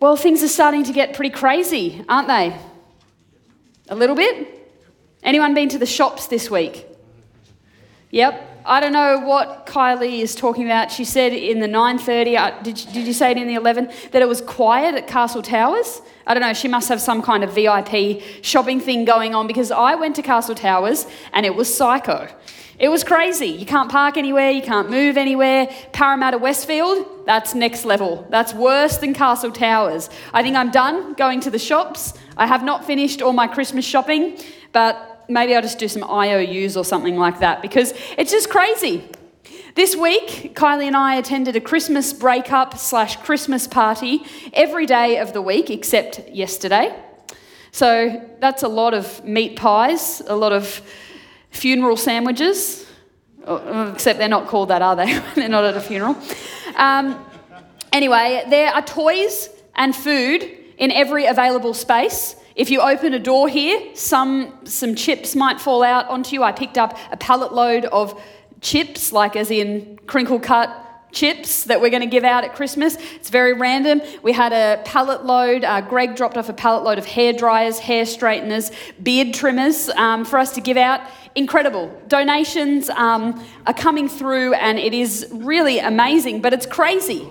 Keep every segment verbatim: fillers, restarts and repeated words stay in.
Well, things are starting to get pretty crazy, aren't they? A little bit? Anyone been to the shops this week? Yep. I don't know what Kylie is talking about. She said in the nine thirty, uh, did, did you say it in the eleven, that it was quiet at Castle Towers? I don't know, she must have some kind of V I P shopping thing going on, because I went to Castle Towers and it was psycho. It was crazy. You can't park anywhere, you can't move anywhere. Parramatta Westfield, that's next level. That's worse than Castle Towers. I think I'm done going to the shops. I have not finished all my Christmas shopping, but maybe I'll just do some I O Us or something like that, because it's just crazy. This week, Kylie and I attended a Christmas breakup slash Christmas party every day of the week except yesterday. So that's a lot of meat pies, a lot of funeral sandwiches, except they're not called that, are they? They're not at a funeral. Um, anyway, there are toys and food in every available space. If you open a door here, some some chips might fall out onto you. I picked up a pallet load of chips, like as in crinkle cut chips that we're going to give out at Christmas. It's very random. We had a pallet load. Uh, Greg dropped off a pallet load of hair dryers, hair straighteners, beard trimmers um, for us to give out. Incredible. Donations um, are coming through, and it is really amazing, but it's crazy.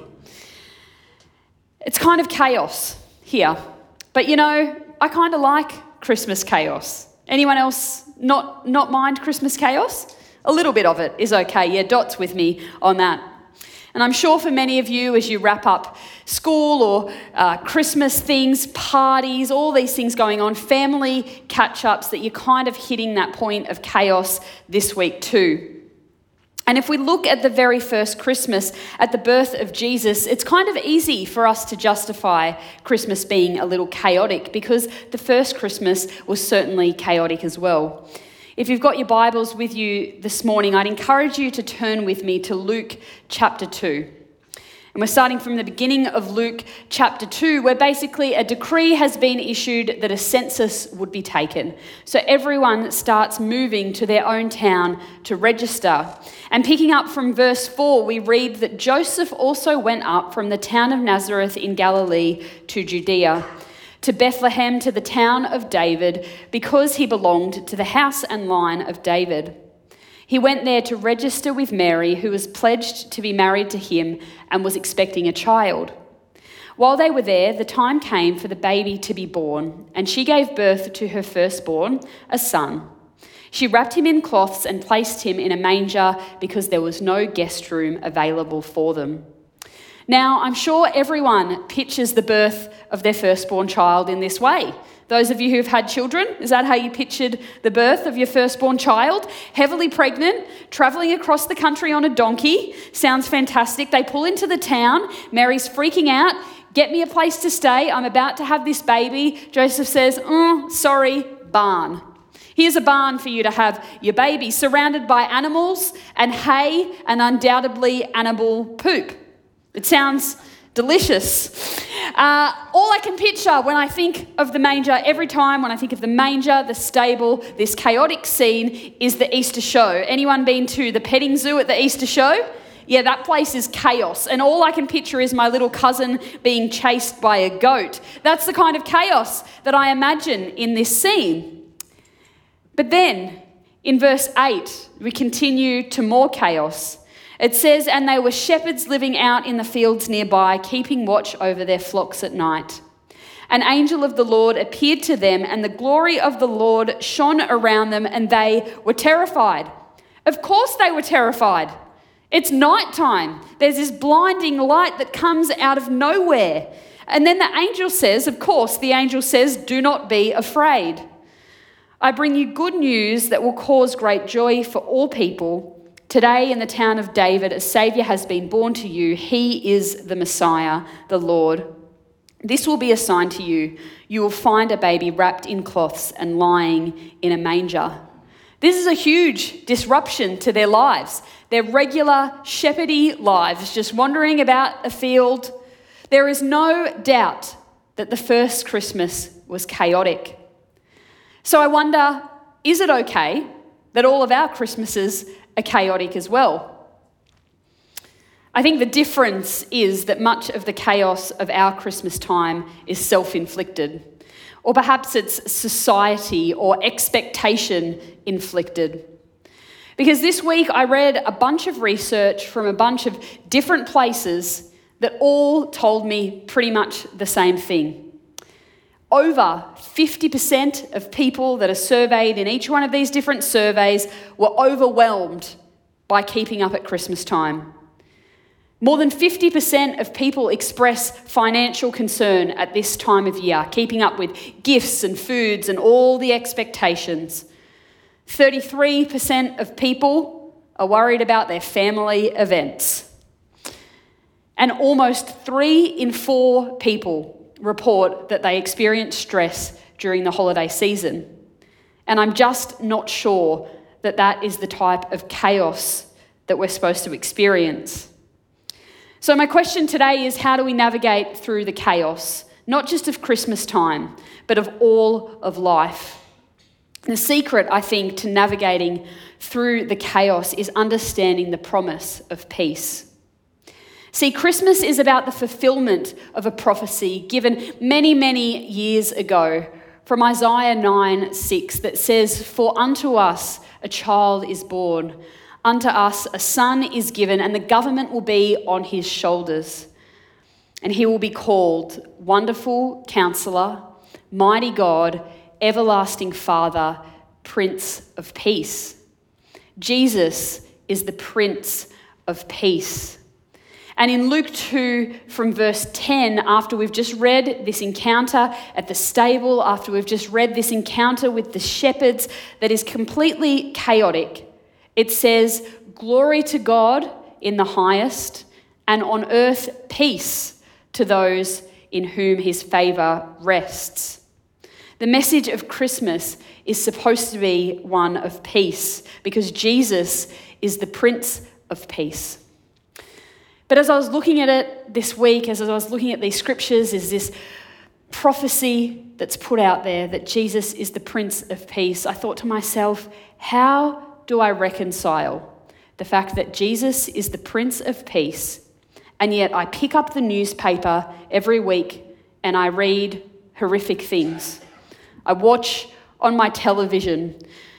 It's kind of chaos here. But you know, I kind of like Christmas chaos. Anyone else not, not mind Christmas chaos? A little bit of it is okay. Yeah, Dot's with me on that. And I'm sure for many of you, as you wrap up school or uh, Christmas things, parties, all these things going on, family catch-ups, that you're kind of hitting that point of chaos this week too. And if we look at the very first Christmas, at the birth of Jesus, it's kind of easy for us to justify Christmas being a little chaotic, because the first Christmas was certainly chaotic as well. If you've got your Bibles with you this morning, I'd encourage you to turn with me to Luke chapter two. And we're starting from the beginning of Luke chapter two, where basically a decree has been issued that a census would be taken. So everyone starts moving to their own town to register. And picking up from verse four, we read that Joseph also went up from the town of Nazareth in Galilee to Judea, to Bethlehem, to the town of David, because he belonged to the house and line of David. He went there to register with Mary, who was pledged to be married to him and was expecting a child. While they were there, the time came for the baby to be born, and she gave birth to her firstborn, a son. She wrapped him in cloths and placed him in a manger, because there was no guest room available for them. Now, I'm sure everyone pictures the birth of their firstborn child in this way. Those of you who've had children, is that how you pictured the birth of your firstborn child? Heavily pregnant, travelling across the country on a donkey. Sounds fantastic. They pull into the town. Mary's freaking out. Get me a place to stay. I'm about to have this baby. Joseph says, mm, sorry, barn. Here's a barn for you to have your baby, surrounded by animals and hay and undoubtedly animal poop. It sounds delicious. Uh, all I can picture when I think of the manger, every time when I think of the manger, the stable, this chaotic scene, is the Easter show. Anyone been to the petting zoo at the Easter show? Yeah, that place is chaos. And all I can picture is my little cousin being chased by a goat. That's the kind of chaos that I imagine in this scene. But then, in verse eight, we continue to more chaos. It says, and they were shepherds living out in the fields nearby, keeping watch over their flocks at night. An angel of the Lord appeared to them, and the glory of the Lord shone around them, and they were terrified. Of course they were terrified. It's nighttime. There's this blinding light that comes out of nowhere. And then the angel says, of course, the angel says, do not be afraid. I bring you good news that will cause great joy for all people. Today in the town of David, a Saviour has been born to you. He is the Messiah, the Lord. This will be a sign to you. You will find a baby wrapped in cloths and lying in a manger. This is a huge disruption to their lives, their regular shepherdy lives, just wandering about a field. There is no doubt that the first Christmas was chaotic. So I wonder, is it okay that all of our Christmases are chaotic as well? I think the difference is that much of the chaos of our Christmas time is self-inflicted, or perhaps it's society or expectation inflicted. Because this week I read a bunch of research from a bunch of different places that all told me pretty much the same thing. Over fifty percent of people that are surveyed in each one of these different surveys were overwhelmed by keeping up at Christmas time. More than fifty percent of people express financial concern at this time of year, keeping up with gifts and foods and all the expectations. thirty-three percent of people are worried about their family events. And almost three in four people report that they experience stress during the holiday season. And I'm just not sure that that is the type of chaos that we're supposed to experience. So my question today is, how do we navigate through the chaos, not just of Christmas time, but of all of life? The secret, I think, to navigating through the chaos is understanding the promise of peace. See, Christmas is about the fulfillment of a prophecy given many, many years ago from Isaiah nine six that says, "For unto us a child is born, unto us a son is given, and the government will be on his shoulders. And he will be called Wonderful Counselor, Mighty God, Everlasting Father, Prince of Peace." Jesus is the Prince of Peace. And in Luke two, from verse ten, after we've just read this encounter at the stable, after we've just read this encounter with the shepherds that is completely chaotic, it says, "Glory to God in the highest, and on earth peace to those in whom his favour rests." The message of Christmas is supposed to be one of peace because Jesus is the Prince of Peace. But as I was looking at it this week, as I was looking at these scriptures, is this prophecy that's put out there that Jesus is the Prince of Peace, I thought to myself, how do I reconcile the fact that Jesus is the Prince of Peace, and yet I pick up the newspaper every week and I read horrific things? I watch on my television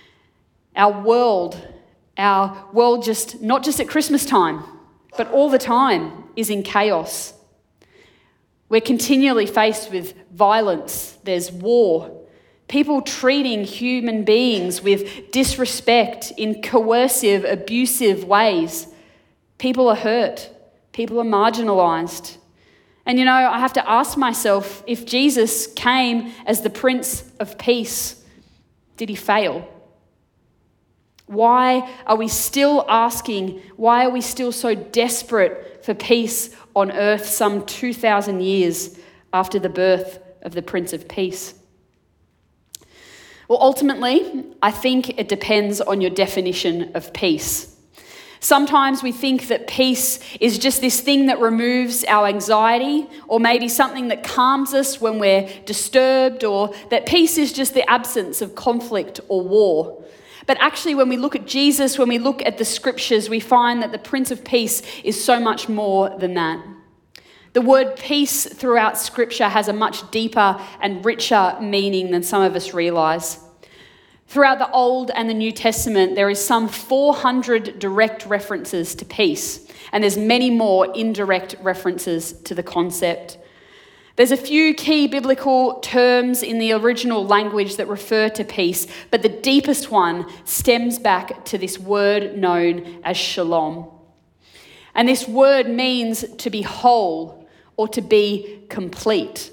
our world, our world just, not just at Christmas time, but all the time is in chaos. We're continually faced with violence. There's war. People treating human beings with disrespect in coercive, abusive ways. People are hurt. People are marginalised. And you know, I have to ask myself, if Jesus came as the Prince of Peace, did he fail? Why are we still asking, why are we still so desperate for peace on earth some two thousand years after the birth of the Prince of Peace? Well, ultimately, I think it depends on your definition of peace. Sometimes we think that peace is just this thing that removes our anxiety, or maybe something that calms us when we're disturbed, or that peace is just the absence of conflict or war. But actually, when we look at Jesus, when we look at the scriptures, we find that the Prince of Peace is so much more than that. The word peace throughout scripture has a much deeper and richer meaning than some of us realise. Throughout the Old and the New Testament, there is some four hundred direct references to peace, and there's many more indirect references to the concept. There's a few key biblical terms in the original language that refer to peace, but the deepest one stems back to this word known as shalom. And this word means to be whole or to be complete.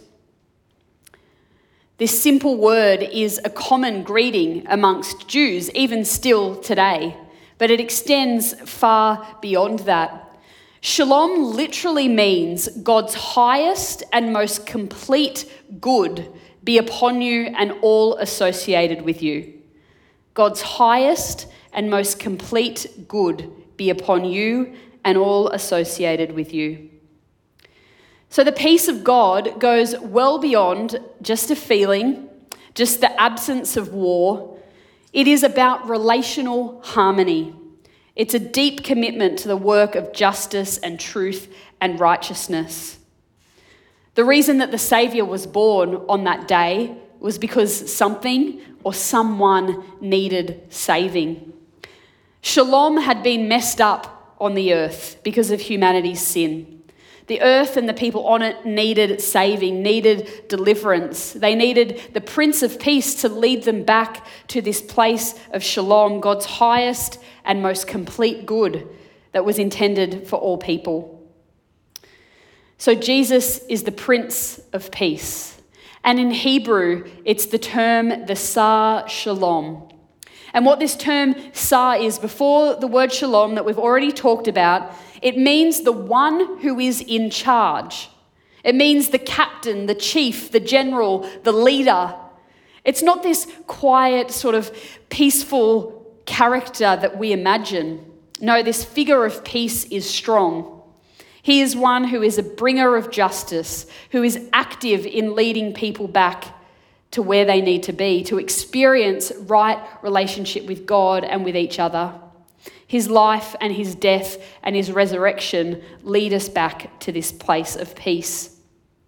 This simple word is a common greeting amongst Jews, even still today, but it extends far beyond that. Shalom literally means God's highest and most complete good be upon you and all associated with you. God's highest and most complete good be upon you and all associated with you. So the peace of God goes well beyond just a feeling, just the absence of war. It is about relational harmony. It's a deep commitment to the work of justice and truth and righteousness. The reason that the Saviour was born on that day was because something or someone needed saving. Shalom had been messed up on the earth because of humanity's sin. The earth and the people on it needed saving, needed deliverance. They needed the Prince of Peace to lead them back to this place of shalom, God's highest and most complete good that was intended for all people. So Jesus is the Prince of Peace. And in Hebrew, it's the term the Sar Shalom. And what this term Sar is, before the word shalom that we've already talked about, it means the one who is in charge. It means the captain, the chief, the general, the leader. It's not this quiet, sort of peaceful character that we imagine. No, this figure of peace is strong. He is one who is a bringer of justice, who is active in leading people back to where they need to be, to experience right relationship with God and with each other. His life and his death and his resurrection lead us back to this place of peace.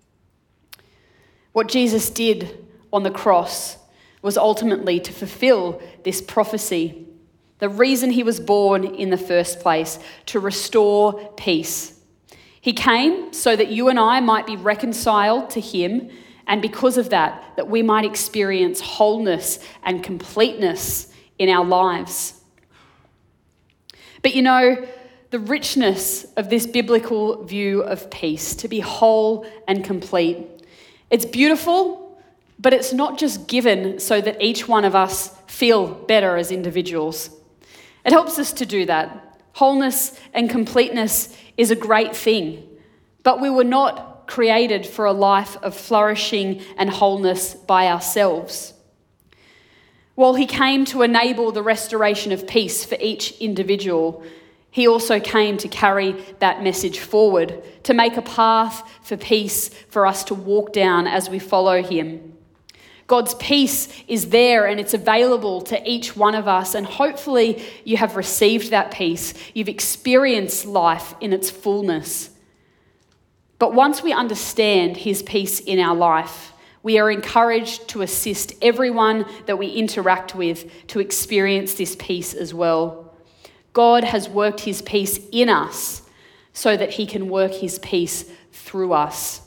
What Jesus did on the cross was ultimately to fulfill this prophecy. The reason he was born in the first place, to restore peace. He came so that you and I might be reconciled to him, and because of that, that we might experience wholeness and completeness in our lives. But you know, the richness of this biblical view of peace, to be whole and complete, it's beautiful, but it's not just given so that each one of us feel better as individuals. It helps us to do that. Wholeness and completeness is a great thing, but we were not created for a life of flourishing and wholeness by ourselves. While he came to enable the restoration of peace for each individual, he also came to carry that message forward, to make a path for peace for us to walk down as we follow him. God's peace is there and it's available to each one of us, and hopefully you have received that peace. You've experienced life in its fullness. But once we understand his peace in our life, we are encouraged to assist everyone that we interact with to experience this peace as well. God has worked his peace in us so that he can work his peace through us.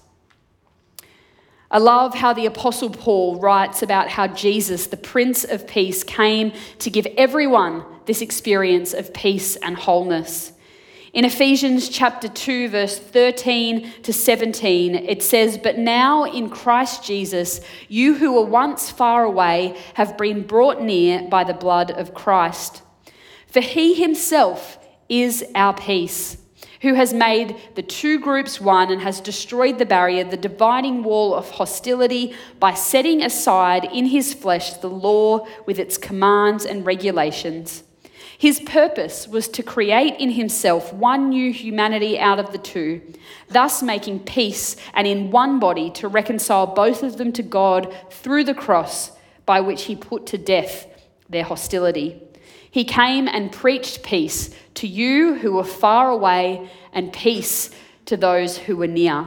I love how the Apostle Paul writes about how Jesus, the Prince of Peace, came to give everyone this experience of peace and wholeness. In Ephesians chapter two, verse thirteen to seventeen, it says, "But now in Christ Jesus, you who were once far away have been brought near by the blood of Christ. For he himself is our peace, who has made the two groups one and has destroyed the barrier, the dividing wall of hostility, by setting aside in his flesh the law with its commands and regulations. His purpose was to create in himself one new humanity out of the two, thus making peace, and in one body to reconcile both of them to God through the cross, by which he put to death their hostility. He came and preached peace to you who were far away and peace to those who were near."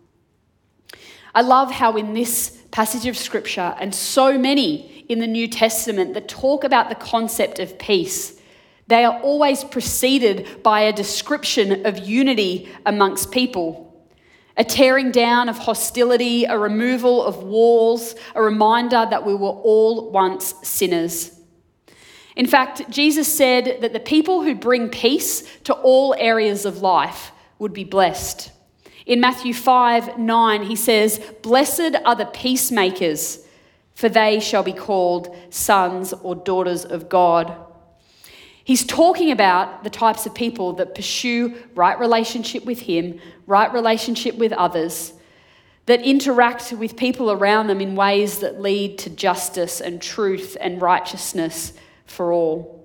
I love how in this passage of scripture and so many in the New Testament that talk about the concept of peace, they are always preceded by a description of unity amongst people, a tearing down of hostility, a removal of walls, a reminder that we were all once sinners. In fact, Jesus said that the people who bring peace to all areas of life would be blessed. In Matthew five nine, he says, "Blessed are the peacemakers, for they shall be called sons or daughters of God." He's talking about the types of people that pursue right relationship with him, right relationship with others, that interact with people around them in ways that lead to justice and truth and righteousness for all.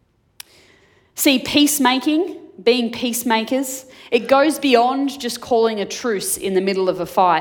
See, peacemaking, being peacemakers, it goes beyond just calling a truce in the middle of a fight.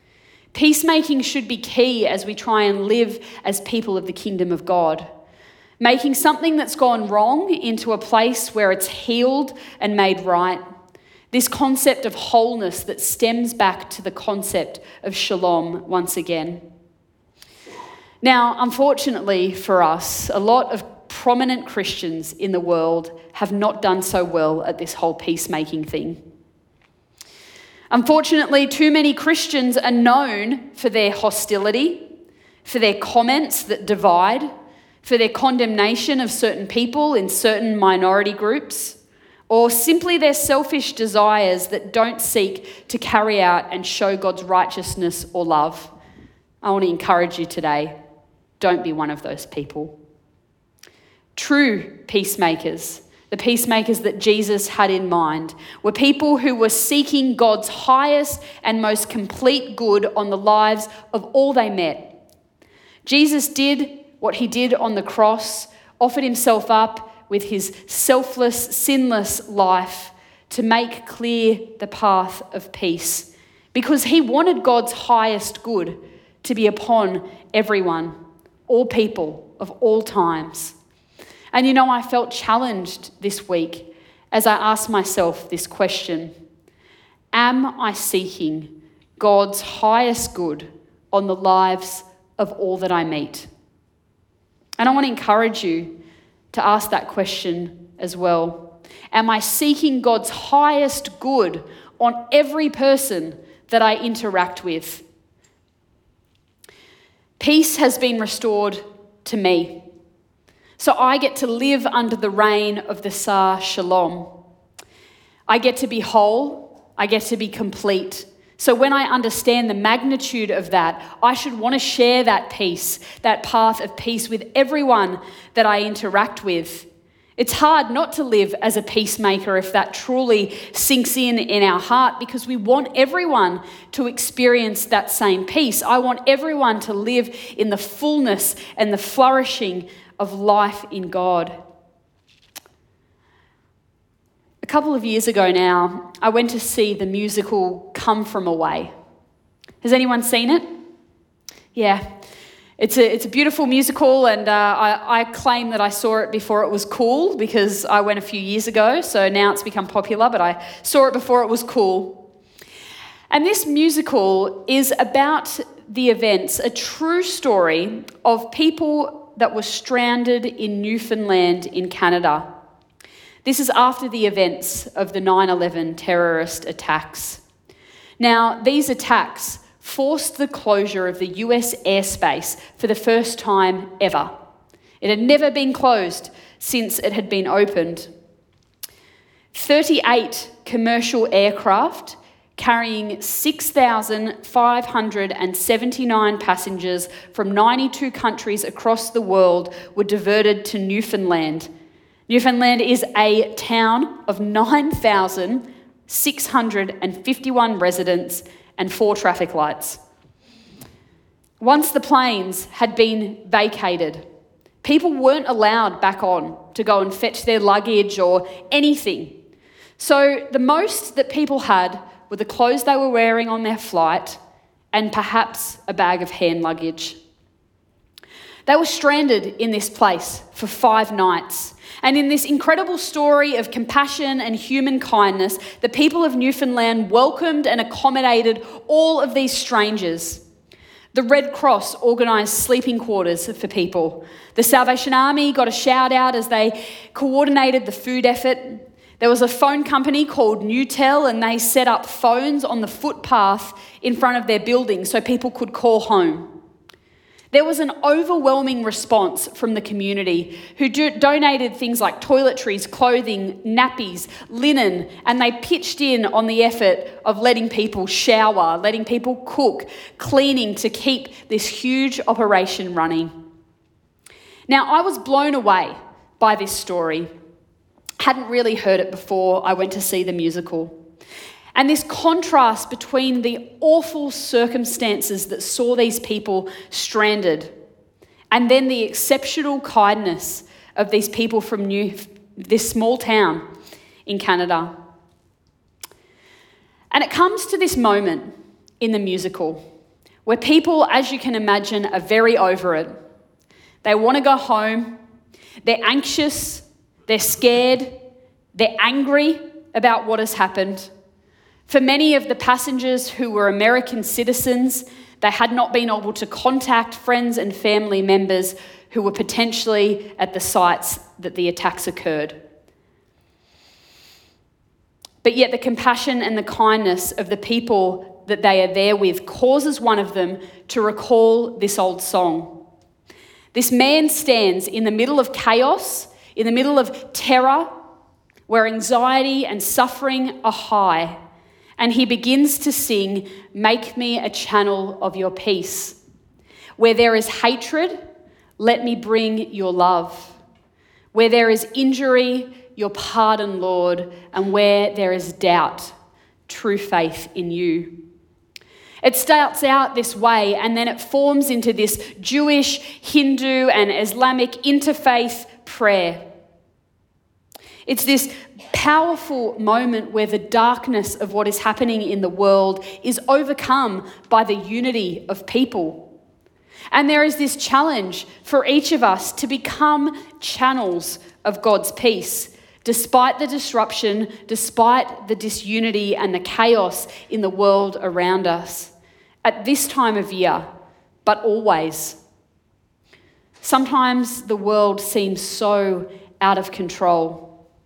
Peacemaking should be key as we try and live as people of the kingdom of God. making something that's gone wrong into a place where it's healed and made right. This concept of wholeness that stems back to the concept of shalom once again. Now, unfortunately for us, a lot of prominent Christians in the world have not done so well at this whole peacemaking thing. Unfortunately, too many Christians are known for their hostility, for their comments that divide, for their condemnation of certain people in certain minority groups, or simply their selfish desires that don't seek to carry out and show God's righteousness or love. I want to encourage you today, don't be one of those people. True peacemakers, the peacemakers that Jesus had in mind, were people who were seeking God's highest and most complete good on the lives of all they met. Jesus did what he did on the cross, offered himself up with his selfless, sinless life to make clear the path of peace, because he wanted God's highest good to be upon everyone, all people of all times. And you know, I felt challenged this week as I asked myself this question: am I seeking God's highest good on the lives of all that I meet? And I want to encourage you to ask that question as well. Am I seeking God's highest good on every person that I interact with? Peace has been restored to me, so I get to live under the reign of the Sar Shalom. I get to be whole, I get to be complete. So when I understand the magnitude of that, I should want to share that peace, that path of peace with everyone that I interact with. It's hard not to live as a peacemaker if that truly sinks in in our heart, because we want everyone to experience that same peace. I want everyone to live in the fullness and the flourishing of life in God. A couple of years ago now, I went to see the musical Come From Away. Has anyone seen it? Yeah. It's a, it's a beautiful musical, and uh, I, I claim that I saw it before it was cool, because I went a few years ago, so now it's become popular, but I saw it before it was cool. And this musical is about the events, a true story of people that were stranded in Newfoundland in Canada. This is after the events of the nine eleven terrorist attacks. Now, these attacks forced the closure of the U S airspace for the first time ever. It had never been closed since it had been opened. thirty-eight commercial aircraft carrying six thousand five hundred seventy-nine passengers from ninety-two countries across the world were diverted to Newfoundland. Newfoundland is a town of nine thousand six hundred fifty-one residents and four traffic lights. Once the planes had been vacated, people weren't allowed back on to go and fetch their luggage or anything. So the most that people had were the clothes they were wearing on their flight and perhaps a bag of hand luggage. They were stranded in this place for five nights. And in this incredible story of compassion and human kindness, the people of Newfoundland welcomed and accommodated all of these strangers. The Red Cross organised sleeping quarters for people. The Salvation Army got a shout out as they coordinated the food effort. There was a phone company called Newtel, and they set up phones on the footpath in front of their building so people could call home. There was an overwhelming response from the community, who do- donated things like toiletries, clothing, nappies, linen, and they pitched in on the effort of letting people shower, letting people cook, cleaning to keep this huge operation running. Now, I was blown away by this story. Hadn't really heard it before I went to see the musical. And this contrast between the awful circumstances that saw these people stranded and then the exceptional kindness of these people from New, this small town in Canada. And it comes to this moment in the musical where people, as you can imagine, are very over it. They want to go home. They're anxious, they're scared, they're angry about what has happened. For many of the passengers who were American citizens, they had not been able to contact friends and family members who were potentially at the sites that the attacks occurred. But yet the compassion and the kindness of the people that they are there with causes one of them to recall this old song. This man stands in the middle of chaos, in the middle of terror, where anxiety and suffering are high, and he begins to sing, "Make me a channel of your peace. Where there is hatred, let me bring your love. Where there is injury, your pardon, Lord, and where there is doubt, true faith in you." It starts out this way, and then it forms into this Jewish, Hindu, and Islamic interfaith prayer. It's this powerful moment where the darkness of what is happening in the world is overcome by the unity of people. And there is this challenge for each of us to become channels of God's peace, despite the disruption, despite the disunity and the chaos in the world around us, at this time of year, but always. Sometimes the world seems so out of control,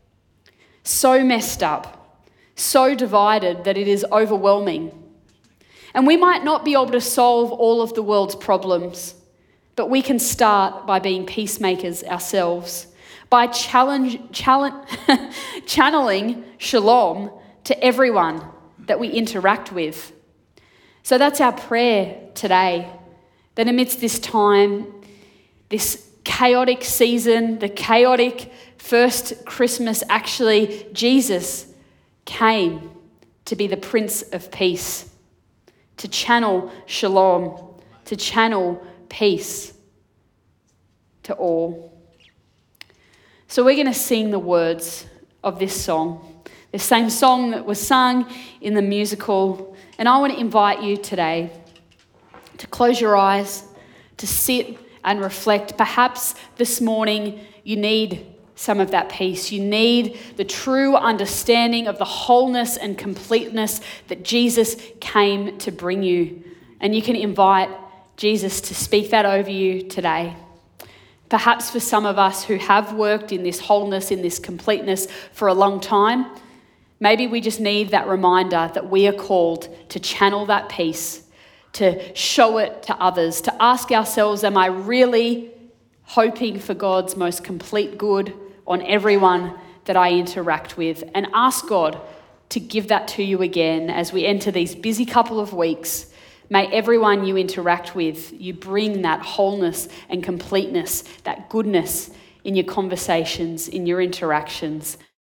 so messed up, so divided that it is overwhelming. And we might not be able to solve all of the world's problems, but we can start by being peacemakers ourselves, by challenge, challenge, channeling shalom to everyone that we interact with. So that's our prayer today, that amidst this time, this chaotic season, the chaotic first Christmas, actually, Jesus came to be the Prince of Peace, to channel shalom, to channel peace to all. So we're going to sing the words of this song, the same song that was sung in the musical. And I want to invite you today to close your eyes, to sit and reflect. Perhaps this morning you need some of that peace. You need the true understanding of the wholeness and completeness that Jesus came to bring you. And you can invite Jesus to speak that over you today. Perhaps for some of us who have worked in this wholeness, in this completeness for a long time, maybe we just need that reminder that we are called to channel that peace, to show it to others, to ask ourselves, am I really hoping for God's most complete good on everyone that I interact with? And ask God to give that to you again as we enter these busy couple of weeks. May everyone you interact with, you bring that wholeness and completeness, that goodness in your conversations, in your interactions.